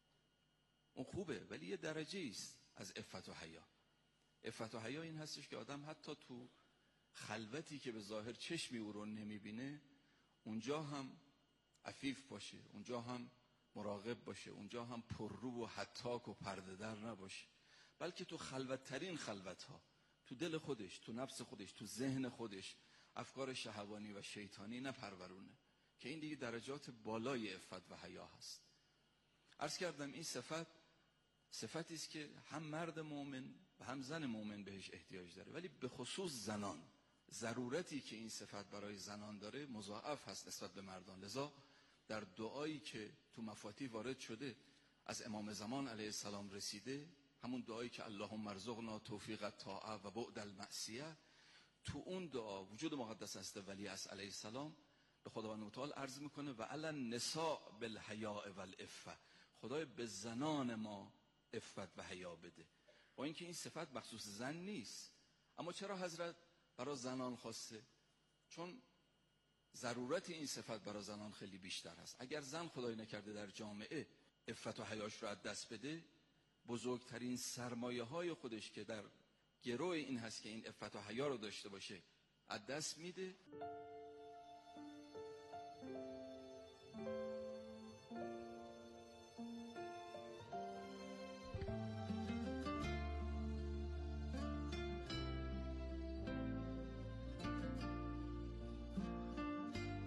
Speaker 21: اون خوبه، ولی یه درجه است از عفت و حیا. عفت و حیا این هستش که آدم حتی تو خلوتی که به ظاهر چشمی او رو نمیبینه، اونجا هم عفیف باشه، اونجا هم مراقب باشه، اونجا هم پررو و حتاک و پرده در نباشه، بلکه تو خلوت ترین خلوت ها، تو دل خودش، تو نفس خودش، تو ذهن خودش افکار شهوانی و شیطانی نپرورونه، که این دیگه درجات بالای عفت و حیا هست. عرض کردم این صفت صفتی است که هم مرد مؤمن و هم زن مؤمن بهش احتیاج داره، ولی به خصوص زنان. ضرورتی که این صفت برای زنان داره مضاعف هست نسبت به مردان. لذا در دعایی که تو مفاتیح وارد شده از امام زمان علیه السلام رسیده، همون دعایی که اللهم ارزقنا توفیق الطاعه و بعد المعصیه، تو اون دعا وجود مقدس است ولی از علیه السلام به خداوند متعال عرض میکنه و علی النساء بالحیاء والعفه، خدای به زنان ما عفت و حیا بده. با اینکه این صفت مخصوص زن نیست، اما چرا حضرت برای زنان خواسته؟ چون ضرورت این صفت برای زنان خیلی بیشتر هست. اگر زن خدای نکرده در جامعه عفت و حیاش رو از دست بده، بزرگترین سرمایه های خودش که در گروه این هست که این عفت و حیا رو داشته باشه از دست میده.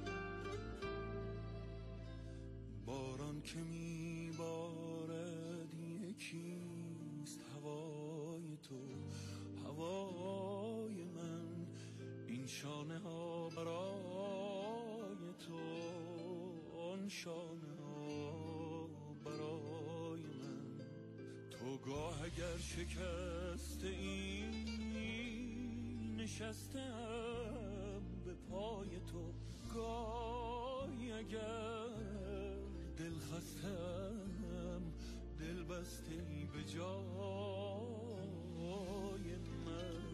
Speaker 22: باران که میبارد
Speaker 1: این شانه ها برای تو، آن شانه ها برای من. تو گاه اگر شکسته این نشستم به پای تو، گاهی اگر دل خستم دل بسته ای به جای من.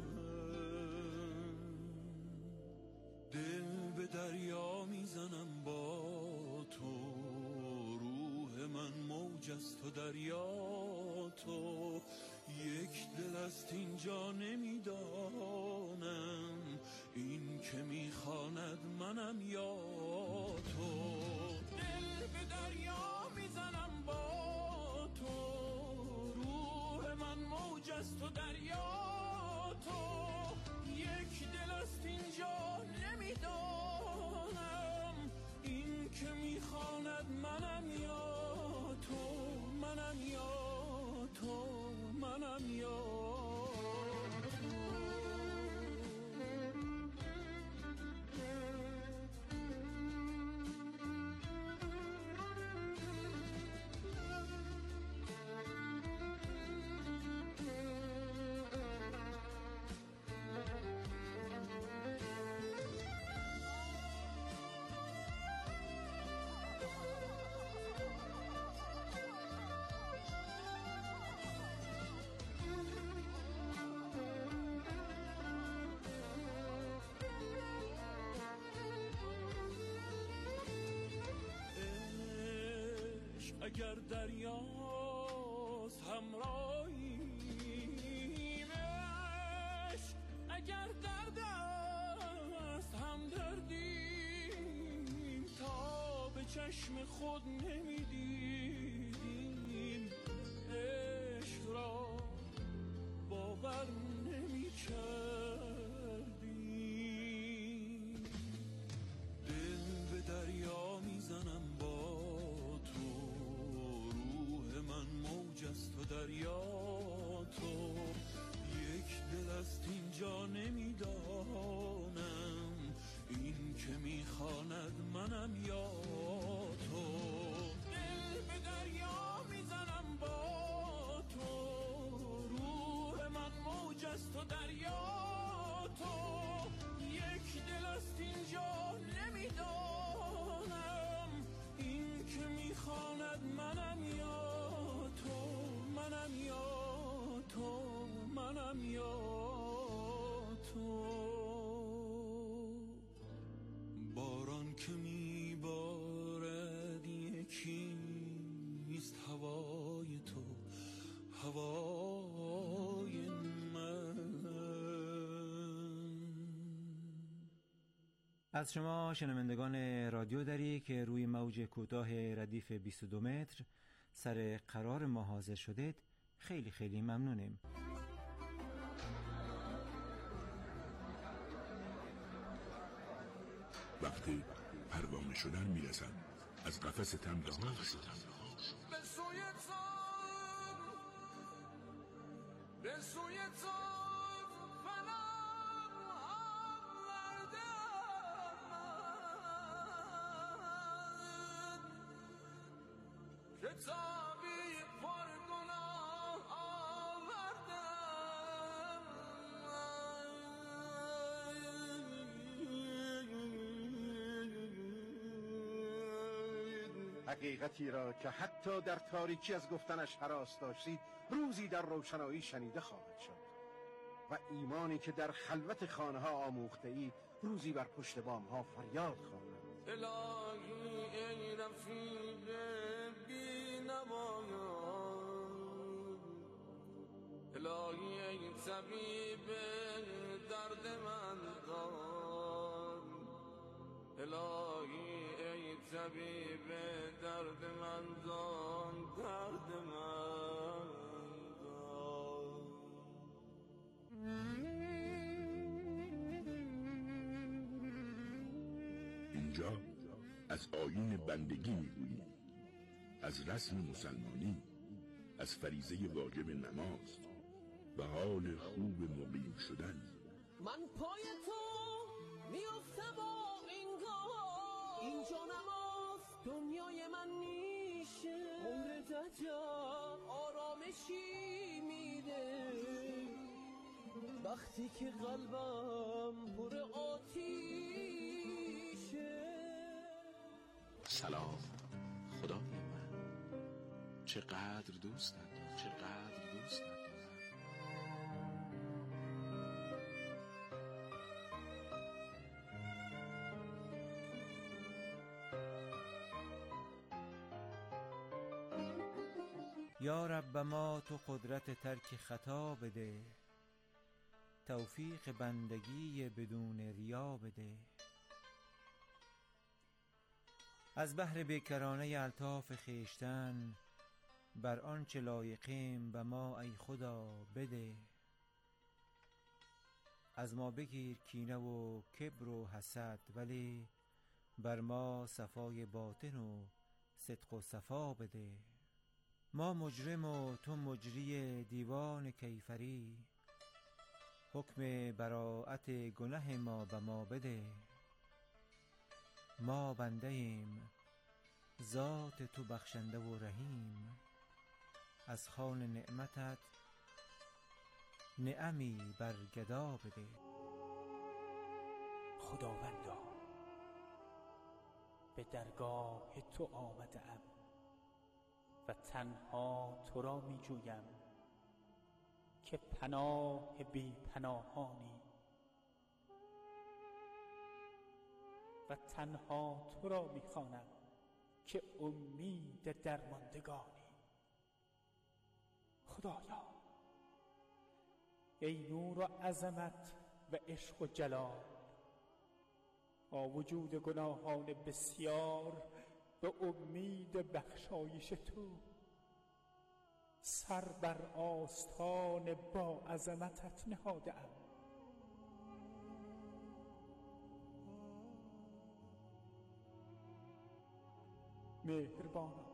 Speaker 1: دل به دریا میزنم با تو، روح من موج است و دریا تو. یک دل است اینجا نمیدانم، این که میخواند منم یا تو. دل به دریا میزنم با تو، روح من موج است و دریا تو. یک دل است اینجا نمیدانم، این که میخواند منم یا تو. منم یا تو، منم یا اگر دریاست همراهیم، عشق اگر درد است هم دردیم. تا به چشم خود نمیدیدیم، عشق را باور نمی کردیم. دل به دریا میزنم با است و دریا تو. یک دل است اینجا نمیدانم، این که میخواند منم یا تو. دل به دریا میزنم با تو، روح من موج است و دریا تو. یک دل است اینجا نمیدانم، این که میخواند منم یا منم یا تو. منم یا تو. باران که میبارد یکیست هوای تو، هوای من.
Speaker 20: از شما شنوندگان رادیو دری که روی موج کوتاه ردیف بیست و دو متر سر قرار ما حاضر شدید خیلی خیلی ممنونیم.
Speaker 22: وقتی پروانه شدن میرسن از قفس تمدان
Speaker 1: به سوی تام، به سوی تام فنم آوردم، که تابی پر گناه آوردم.
Speaker 23: حقیقتی را که حتی در تاریکی از گفتنش هراس داشتید روزی در روشنایی شنیده خواهد شد، و ایمانی که در خلوت خانه ها آموخته اید روزی بر پشت بام ها فریاد خواهد.
Speaker 1: الهی ای رفیق بی نمایان، الهی ای طبیب درد من دان، الهی ای طبیب درد من دان، درد من دان.
Speaker 22: اینجا از آیین بندگی میگوییم، از رسم مسلمانی، از فریضه واجب نماز و حال خوب مقیم شدن.
Speaker 1: من پای تو
Speaker 4: میفته با این کار اینجا نماست دنیای من میشه عمر دجا آرامشی میده وقتی که قلبم پر آتیشه.
Speaker 22: سلام خدای من، چقدر دوست ندارم، چقدر دوست ندارم.
Speaker 20: یا رب ما تو قدرت ترک خطا بده، توفیق بندگی بدون ریا بده. از بحر بیکرانه الطاف خیشتن بر آنچه لایقیم به ما ای خدا بده. از ما بگیر کینه و کبر و حسد، ولی بر ما صفای باطن و صدق و صفا بده. ما مجرم و تو مجری دیوان کیفری، حکم براءت گناه ما به ما بده. ما بنده ایم ذات تو بخشنده و رحیم، از خوان نعمتت نعمی بر گدا بده.
Speaker 2: خداوندا به درگاه تو آمدم و تنها تو را می جویم که پناه بی پناهانی و تنها تو را می خوانم که امید درماندگانی. خدایا ای نور و عظمت و عشق و جلال، با وجود گناهان بسیار به امید بخشایش تو سر بر آستان با عظمتت نهاده‌ام. مهربانا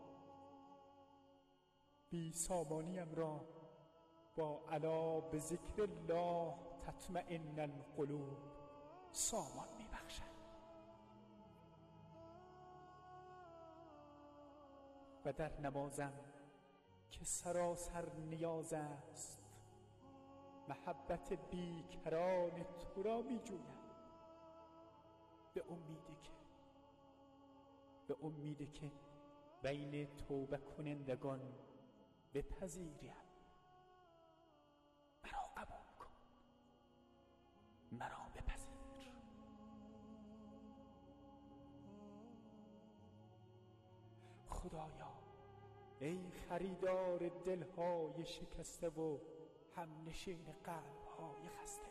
Speaker 2: بی سامانیم را با الا به ذکر الله تطمئن القلوب سامان می بخشد و در نمازم که سراسر نیاز است محبت بیکران تو را می جویم به امیدی که به امیدی که بین توبه کنندگان بپذیریم. مرا قبول کن، مرا بپذیر. خدایا ای خریدار دلهای شکسته و همنشین قلبهای خسته،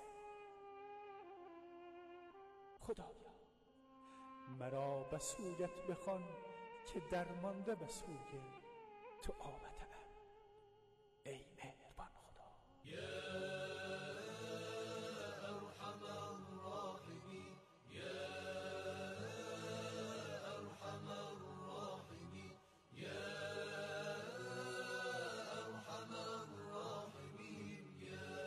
Speaker 2: خدایا مرا به سویت بخوان که درمانده به سوی تو آمدم. ای مهربان خدا. یا ارحم الراحمین، یا ارحم الراحمین، یا ارحم الراحمین، یا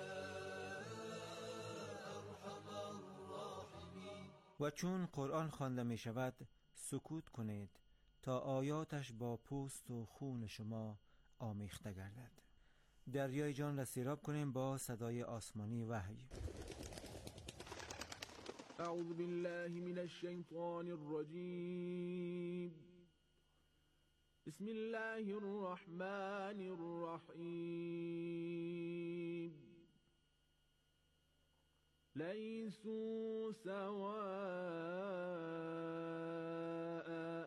Speaker 2: ارحم الراحمین.
Speaker 20: و چون قرآن خوانده می شود سکوت کنید تا آیاتش با پوست و خون شما آمیخته گردد. دریای جان را سیراب کنیم با صدای آسمانی وحی.
Speaker 5: اعوذ بالله من الشیطان الرجیم. بسم الله الرحمن الرحیم. لیسوا سواء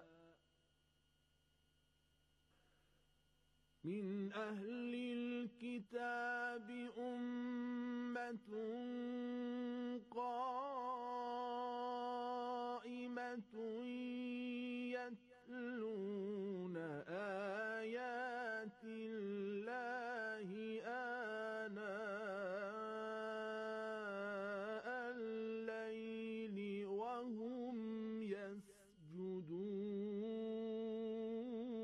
Speaker 5: من اهل الكتاب امة قائمة